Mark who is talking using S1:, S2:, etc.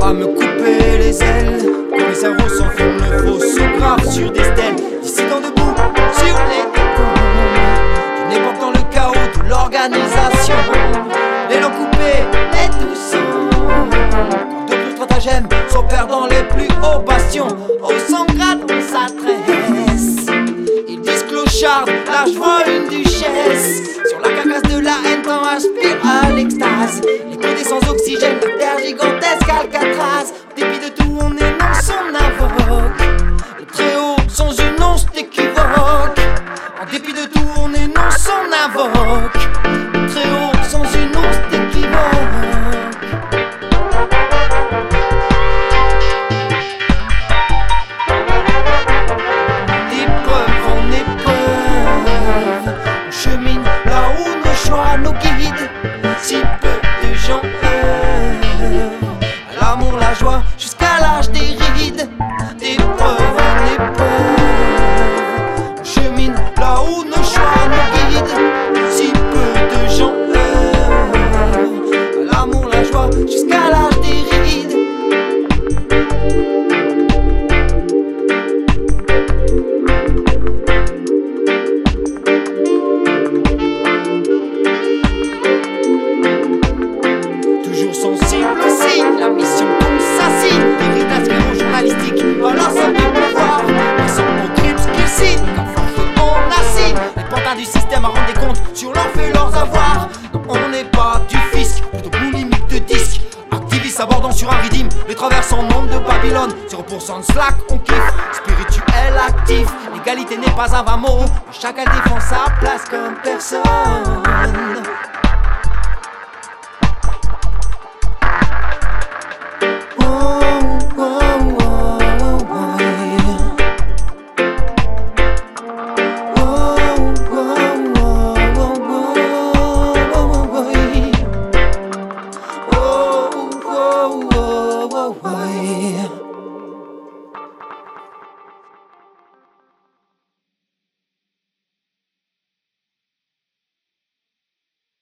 S1: à me couper les ailes. Quand les cerveaux s'enflamment, le faux se grave sur des stèles. Dissidents debout sur les décombres d'une époque dans le chaos de l'organisation. L'élan coupé, les douceurs de plus stratagèmes s'opèrent dans les plus hauts bastions. Au 100 grades on s'adresse. Ils disent clochard, là je vois une duchesse. Sur la carcasse de la haine t'en aspire à l'extase. Les côtés sans oxygène, la terre gigantesque Alcatraz. En dépit de tout on énonce, on invoque le très haut sans une once d'équivoque. En dépit de tout on énonce, on invoque le très haut sans une once d'équivoque. D'épreuve en épreuve, on chemine là où nos choix nous guident. Si peu de gens œuvrent à l'amour, la joie, jusqu'à l'âge des rides. D'épreuve en épreuve, on chemine là où nos choix nous guident. Si peu de gens œuvrent à l'amour, la joie, jusqu'à l'âge des rides. Toujours sensible au signe, la mission qu'on s'assigne. Héritage journalistique, dans l'ensemble du pouvoir. Passons au crime ce qu'ils signent, quand forfait on assigne. Les pantins du système à rendre des comptes sur leurs faits, leurs avoirs. Non, on n'est pas du fisc, plutôt boulimique de disques. Activistes abordant sur un rythme, les traversants nombre de Babylone. 0% de slack, on kiffe, spirituel actif. L'égalité n'est pas un vain mot, chacun défend sa place comme personne.